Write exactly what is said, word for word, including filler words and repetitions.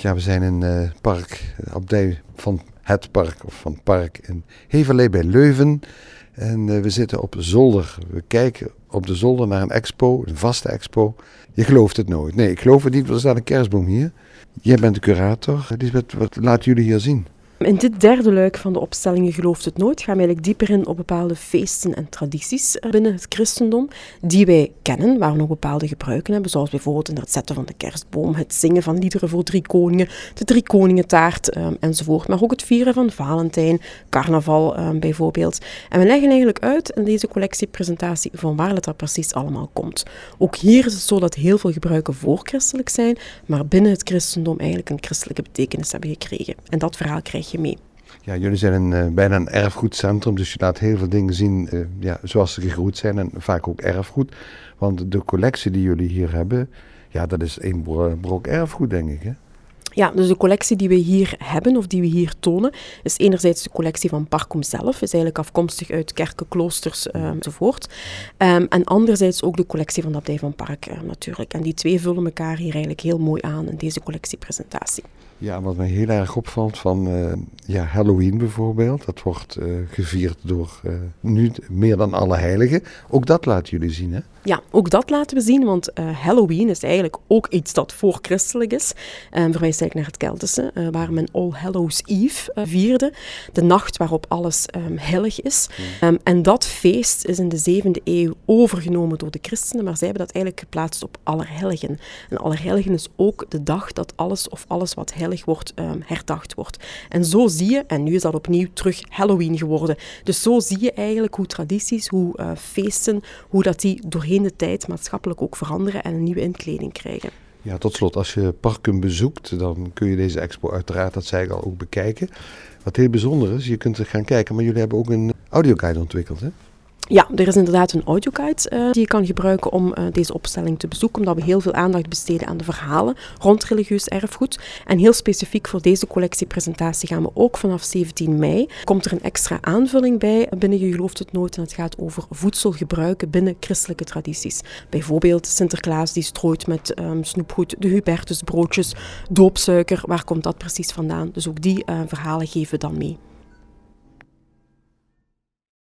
Ja, we zijn in het uh, park, de abdij van het park, of van het park in Heverlee bij Leuven. En uh, we zitten op zolder. We kijken op de zolder naar een expo, een vaste expo. Je gelooft het nooit. Nee, ik geloof het niet, want er staat een kerstboom hier. Jij bent de curator. Lisbeth, wat laten jullie hier zien? In dit derde luik van de opstelling Je gelooft het nooit gaan we eigenlijk dieper in op bepaalde feesten en tradities binnen het christendom die wij kennen, waar we nog bepaalde gebruiken hebben, zoals bijvoorbeeld het zetten van de kerstboom, het zingen van liederen voor drie koningen, de drie koningentaart um, enzovoort, maar ook het vieren van Valentijn, carnaval um, bijvoorbeeld. En we leggen eigenlijk uit in deze collectiepresentatie van waar het dat precies allemaal komt. Ook hier is het zo dat heel veel gebruiken voorchristelijk zijn, maar binnen het christendom eigenlijk een christelijke betekenis hebben gekregen. En dat verhaal krijg je mee. Ja, jullie zijn een, uh, bijna een erfgoedcentrum, dus je laat heel veel dingen zien uh, ja, zoals ze gegroeid zijn en vaak ook erfgoed. Want de collectie die jullie hier hebben, ja, dat is één brok erfgoed, denk ik, hè? Ja, dus de collectie die we hier hebben, of die we hier tonen, is enerzijds de collectie van Parkum zelf, is eigenlijk afkomstig uit kerken, kloosters um, enzovoort. Um, en anderzijds ook de collectie van de abdij van Park uh, natuurlijk. En die twee vullen elkaar hier eigenlijk heel mooi aan in deze collectiepresentatie. Ja, wat mij heel erg opvalt van uh, ja, Halloween bijvoorbeeld, dat wordt uh, gevierd door uh, nu meer dan alle heiligen. Ook dat laten jullie zien, hè? Ja, ook dat laten we zien, want uh, Halloween is eigenlijk ook iets dat voorchristelijk is. Um, verwijst eigenlijk naar het Keltische, uh, waar men All Hallows Eve uh, vierde. De nacht waarop alles um, heilig is. Um, en dat feest is in de zevende eeuw overgenomen door de christenen, maar zij hebben dat eigenlijk geplaatst op Allerheiligen. En Allerheiligen is ook de dag dat alles of alles wat heilig wordt, um, herdacht wordt. En zo zie je, en nu is dat opnieuw terug Halloween geworden. Dus zo zie je eigenlijk hoe tradities, hoe uh, feesten, hoe dat die doorheen de tijd maatschappelijk ook veranderen en een nieuwe inkleding krijgen. Ja, tot slot, als je Parkum bezoekt, dan kun je deze expo uiteraard, dat zei ik al, ook bekijken. Wat heel bijzonder is, je kunt er gaan kijken, maar jullie hebben ook een audioguide ontwikkeld, hè? Ja, er is inderdaad een audioguide uh, die je kan gebruiken om uh, deze opstelling te bezoeken, omdat we heel veel aandacht besteden aan de verhalen rond religieus erfgoed. En heel specifiek voor deze collectiepresentatie gaan we ook vanaf zeventien mei, komt er een extra aanvulling bij binnen Je gelooft het nooit en het gaat over voedselgebruiken binnen christelijke tradities. Bijvoorbeeld Sinterklaas die strooit met um, snoepgoed, de Hubertusbroodjes, doopsuiker, waar komt dat precies vandaan? Dus ook die uh, verhalen geven we dan mee.